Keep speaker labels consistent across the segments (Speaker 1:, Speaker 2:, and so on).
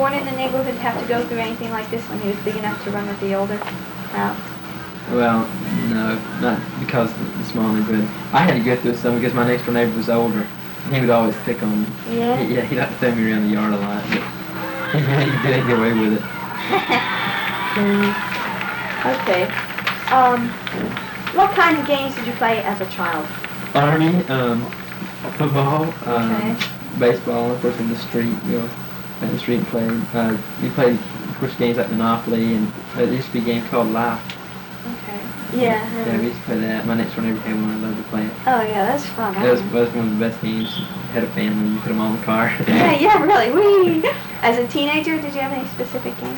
Speaker 1: everyone in the neighborhood have to go through anything like this when he was big enough to run with the older crowd?
Speaker 2: Well, no, not because of the small neighborhood. I had to go through some because my next door neighbor was older. He would always pick on me.
Speaker 1: Yeah?
Speaker 2: He'd have to throw me around the yard a lot, but he didn't get away with it.
Speaker 1: Okay. What kind of games did you play as a child?
Speaker 2: Army, football,
Speaker 1: Okay.
Speaker 2: baseball, of course, in the street. In the street played. We played, of course, games like Monopoly, and there used to be a game called Life.
Speaker 1: Okay. Yeah.
Speaker 2: Yeah, we used to play that. My next door neighbor had one. I loved to play it.
Speaker 1: Oh, yeah, that's fun.
Speaker 2: That was one of the best games. Had a family. You put them all in the car.
Speaker 1: Yeah, really. Whee! As a teenager, did you have any specific games?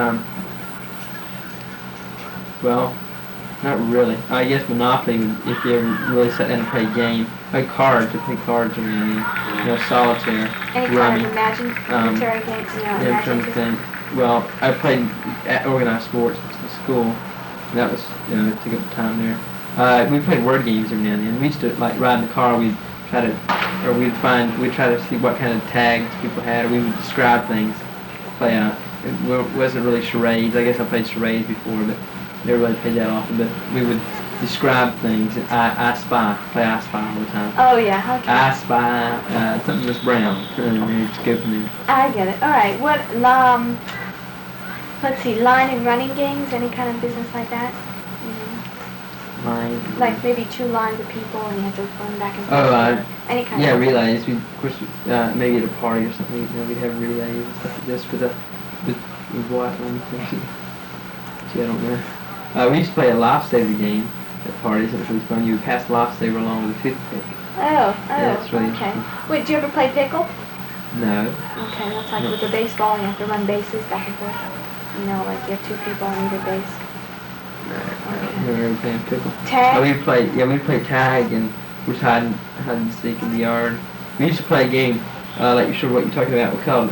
Speaker 2: Well, not really. I guess Monopoly, if you ever really sat down and play a game. Like cards, to play cards around, solitaire,
Speaker 1: Any
Speaker 2: rummy.
Speaker 1: kind of imaginary games?
Speaker 2: Yeah, I'm trying to think. Well, I played at organized sports at school. That was, took up time there. We played word games every now and then. We used to, like, ride in the car, we'd try to see what kind of tags people had, or we would describe things, play out. It wasn't really charades. I guess I played charades before, but never really played that often. But we would describe things. I spy. Play I spy all the time.
Speaker 1: Oh, yeah, okay.
Speaker 2: I spy something that's brown. And just go from there.
Speaker 1: I get it. All right. What, let's see, line and running games? Any kind of business like that?
Speaker 2: Line.
Speaker 1: Like maybe two lines of people and you have to run back and forth.
Speaker 2: Oh,
Speaker 1: any kind
Speaker 2: yeah,
Speaker 1: of
Speaker 2: relays. Of course, maybe at a party or something, we'd have relays and stuff like this with what one thing. Gee, I don't know. We used to play a lifesaver game at parties. It was really fun. You would pass the lifesaver along with a toothpick.
Speaker 1: Oh,
Speaker 2: it's really
Speaker 1: okay. Wait, did you ever play pickle?
Speaker 2: No.
Speaker 1: Okay, that's like with the baseball, you have to run bases back and forth. Like you have two people on either base.
Speaker 2: No, never ever played pickle.
Speaker 1: Tag?
Speaker 2: We played tag and we was hide and seek in the yard. We used to play a game, like you're sure what you're talking about. We called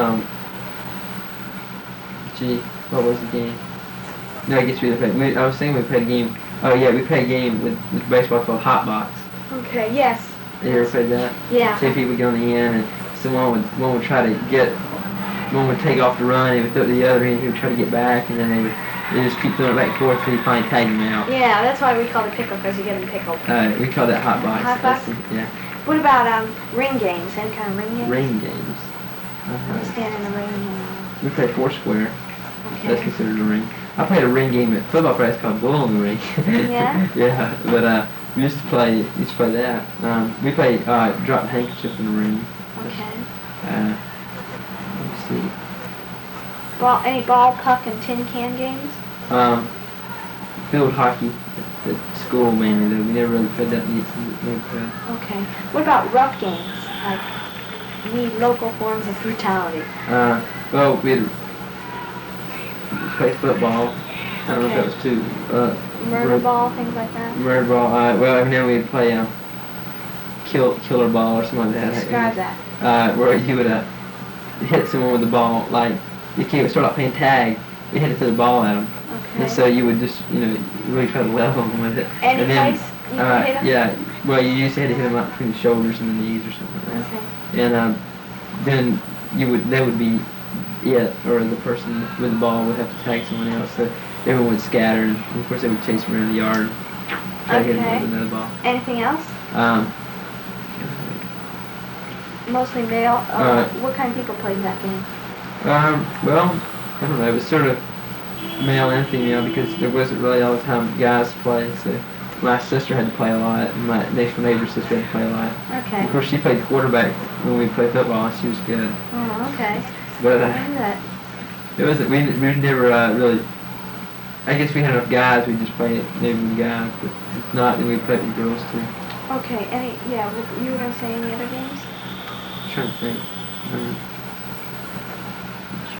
Speaker 2: what was the game? No, I guess we didn't play. I was saying we played a game. Oh yeah, we played a game with baseball called Hot Box.
Speaker 1: Okay, yes.
Speaker 2: You ever played that?
Speaker 1: Yeah.
Speaker 2: Two people get on the end, and one would try to one would take off to run, and he would throw it to the other, and he would try to get back, and then they just keep throwing it back and forth until you finally tag him out.
Speaker 1: Yeah, that's why we call it pickle, because you get them pickled.
Speaker 2: We call that Hot Box.
Speaker 1: Hot Box?
Speaker 2: Yeah.
Speaker 1: What about ring games? Any kind of ring games?
Speaker 2: Ring games.
Speaker 1: Stand in the ring and...
Speaker 2: We play Foursquare.
Speaker 1: Okay.
Speaker 2: That's considered a ring. I played a ring game at football practice called Bull in the Ring.
Speaker 1: Yeah?
Speaker 2: Yeah, but we used to play that. We played drop handkerchief in the ring.
Speaker 1: Okay.
Speaker 2: Let me see.
Speaker 1: Any ball, puck, and tin can games?
Speaker 2: Field hockey at school mainly though. We never really played that in the neighborhood.
Speaker 1: Okay. What about rough games? Like local forms of brutality?
Speaker 2: Well, we'd play football. I don't know if that was too...
Speaker 1: murder ball, things like that?
Speaker 2: Murder ball. Well, every now we'd play killer ball or something like that.
Speaker 1: Describe that.
Speaker 2: Where you would hit someone with the ball, like, you can't start off playing tag, you hit it to the ball at them.
Speaker 1: Okay.
Speaker 2: And so you would just, really try to level them with it.
Speaker 1: Any place you could hit them?
Speaker 2: Yeah, well, you usually had to hit them out between the shoulders and the knees or something like that.
Speaker 1: Okay.
Speaker 2: And then that would be it, or the person with the ball would have to tag someone else. So everyone would scatter, and of course they would chase them around the yard, try to hit them with another ball.
Speaker 1: Anything else? Mostly male. What kind of people played that game?
Speaker 2: Well, I don't know. It was sort of male and female because there wasn't really all the time guys play. So my sister had to play a lot, and my next door neighbor's sister had to play a lot.
Speaker 1: Okay.
Speaker 2: Of course, she played quarterback when we played football. She was good.
Speaker 1: Oh, okay.
Speaker 2: But
Speaker 1: it
Speaker 2: wasn't. We never really. I guess we had enough guys. We just played it maybe with guys, but if not, then we played with girls too.
Speaker 1: Okay. You were gonna say any other games?
Speaker 2: I'm trying to think.